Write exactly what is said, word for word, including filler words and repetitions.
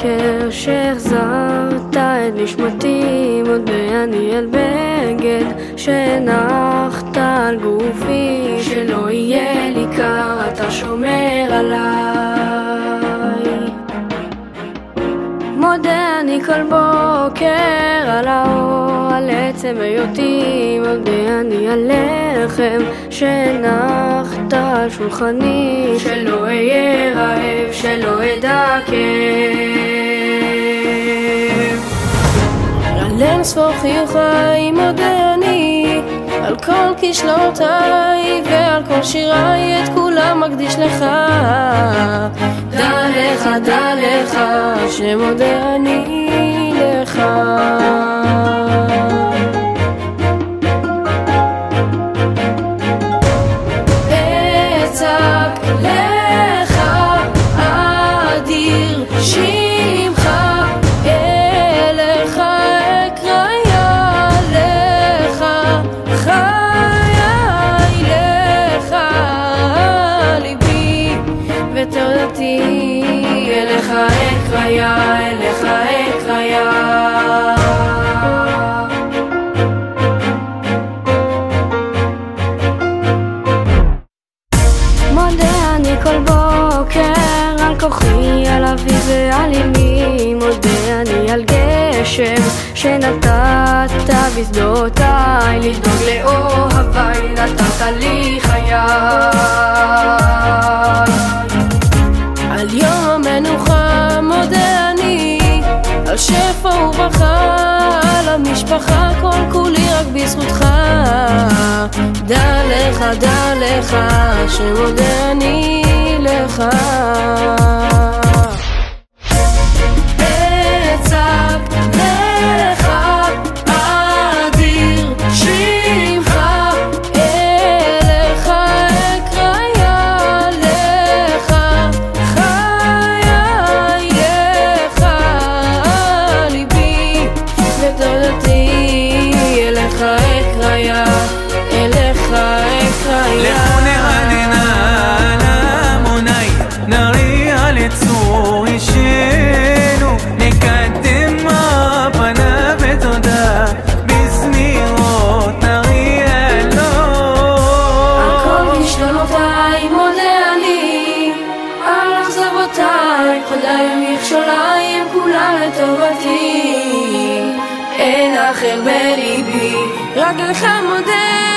בוקר שהחזרת את נשמתי, מודה אני על בגד שהנחת על גופי, שלא יהיה לי קר, אתה שומר עליי. מודה אני כל בוקר על האור, על עצם היותי, מודה אני על לחם שהנחת על שולחני, שלא אהיה רעב, שלא אדע כאב. על אין ספור חיוכי מודה אני, על כל כישלונותיי ועל כל שיריי, את כולם מקדיש לך. דע לך, דע לך, שמודה אני לך. אצעק לך אדיר שמך, אליך אקרא לך חיי, לך ליבי ותודתי, אליך אקרא, אליך אקרא. מודה אני כל בוקר על כוחי, על אבי ועל אמי, מודה אני על גשם שנתת בשדותיי, לדאוג לאוהביי נתת לי חיי. על יום המנוחה מודה אני, על שפע וברכה, על המשפחה, כל כולי רק בזכותך. דע לך, דע לך, שמודה אני לך. אצעק לך אדיר שמך, אליך אקרא לך חיי, לך ליבי ותודתי, אליך אקרא, אליך אקרא. לכו נרננה על המוני, נריע לצור אישנו, נקדם הפנה ותודה, בזמירות נריע לו. על כל כישלונותיי מודה אני, על אכזבותיי, חוליים מכשולי, הם כולם לטובתי, אין אחר בליבי, רק לך מודה.